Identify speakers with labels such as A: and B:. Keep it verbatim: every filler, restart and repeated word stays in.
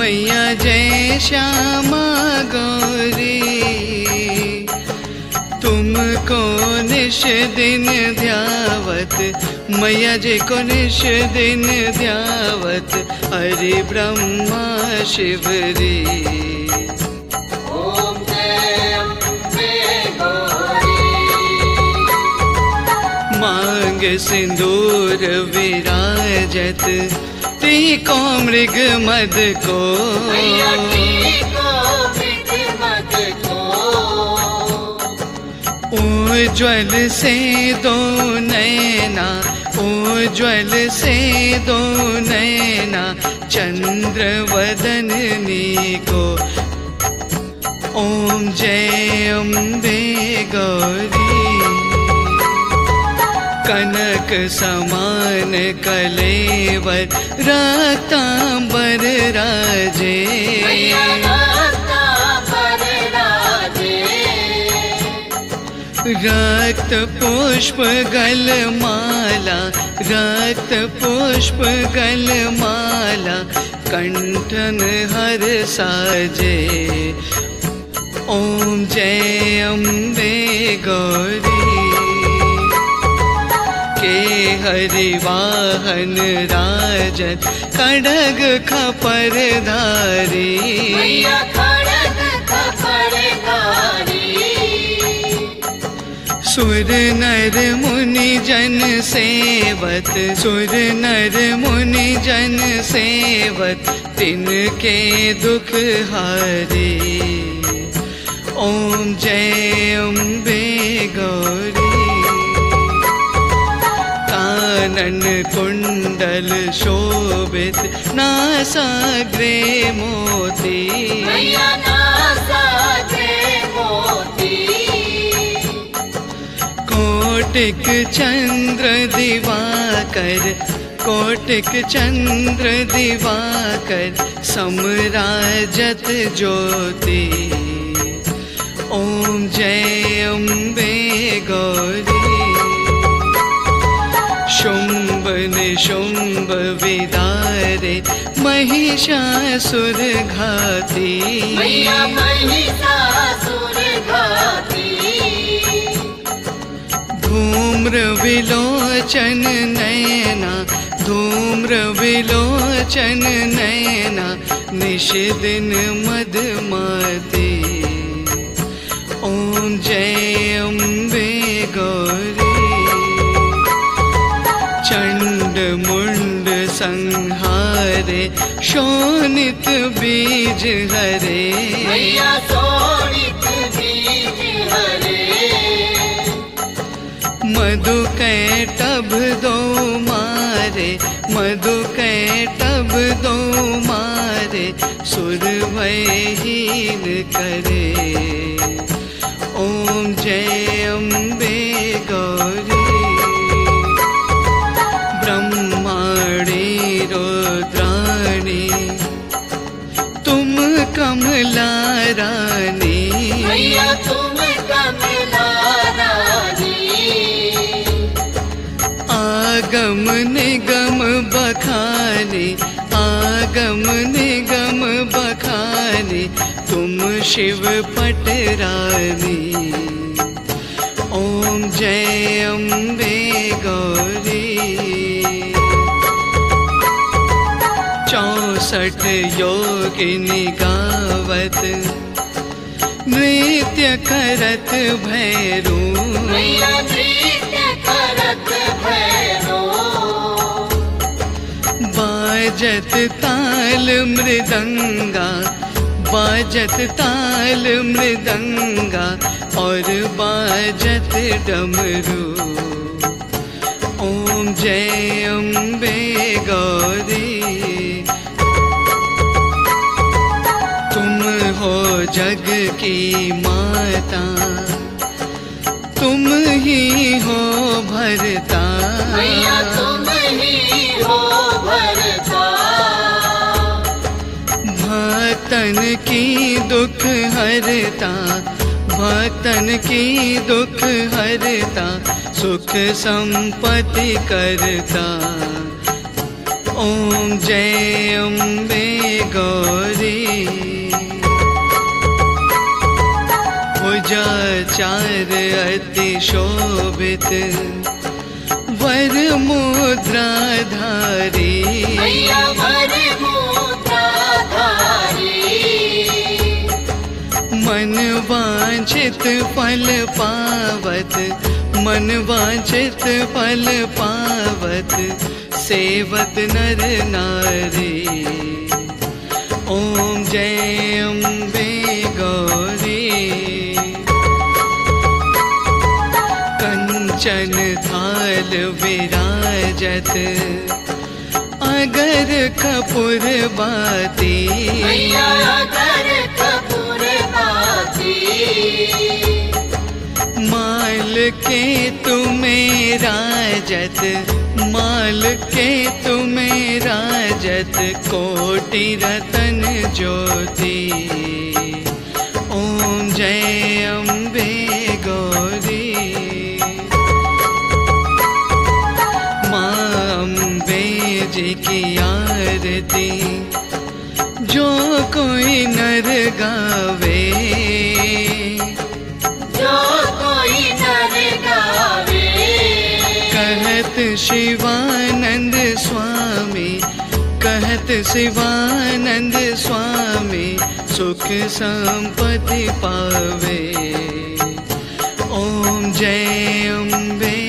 A: मैया जय श्यामा गौरी, तुमको निश दिन ध्यावत, मैया जी को निश दिन ध्यावत, हरि ब्रह्मा शिवरी।
B: ओम जय अम्बे गौरी।
A: मांग सिंदूर विराजत, टीको मृग मद को,
B: मैया टीको मृग मद को।
A: उज्ज्वल से दो नैना, उज्ज्वल से दो नैना, चंद्र वदननी को। ओम जय अम्बे गौरी। कनक समान कलेवर, रक्तांबर राजे, रक्त पुष्प गलमाला, रक्त पुष्प गलमाला, कंठन हर साजे। ओम जय अम्बे गौरी। के हरि वाहन राजत, खड्ग खपर धारी,
B: मैया खड्ग खपर धारी।
A: सुर नर मुनि जन सेवत, सुर नर मुनि जन सेवत, तिनके दुख हारे। ओम जय अम्बे गौरी। कानन कुंडल शोभित, नासाग्रे मोती,
B: मैया नासाग्रे मोती।
A: कोटिक चंद्र दिवाकर, कोटिक चंद्र दिवाकर, समराजत ज्योति। ओम जय अम्बे गौरी। शुंभ निशुंभ विदारे, महिषासुर घाती,
B: मैया महिषासुर घाती।
A: धूम्र विलोचन नयना, धूम्र विलोचन नयना, निश दिन मदमाती। ओम जय अम्बे गौरी। चंड मुंड संहारे, शोणित बीज हरे,
B: मैया शोणित बीज हरे।
A: मधु कैटभ दो मारे, मधु कैटभ दो मारे, सुर भयहीन करे। ओम जय अम्बे गौरी। ब्रह्माणी रुद्राणी, तुम कमला रानी,
B: मैया तुम कमला रानी।
A: आगम निगम बखाने, आगम निगम बखाने, तुम शिव पटरानी। ओम जय अम्बे गौरी। चौसठ योगिनी गावत, नृत्य करत भैरू,
B: मैया नृत्य करत भैरो।
A: बाजत ताल मृदंगा, बाजत ताल मृदंगा, और बाजत डमरू। ओम जय अम्बे गौरी। तुम हो जग की माता, तुम ही हो भरता,
B: मैया तुम ही हो भरता।
A: भक्तन की दुख हरता, भक्तन की दुख हरता, सुख संपत्ति करता। ओम जय अम्बे गौरी। आचार अति शोभित वर मुद्रा धारी
B: मैया वर मुद्रा धारी
A: मन वांछित फल पावत मन वांछित फल पावत सेवत नर नारी। ओम जय अम्बे गौरी कंचन थाल विराजत अगर कपूर बाती
B: मैया अगर कपूर बाती
A: माल के तुम्हें राजत माल के तुम्हें राजत कोटि रतन ज्योति। ओम जय अम्बे गौरी माँ अम्बे जी की आरती जो कोई नर गावे
B: जो कोई नर गावे
A: कहत शिवानंद स्वामी कहत शिवानंद स्वामी सुख संपत्ति पावे। ओम जय अम्बे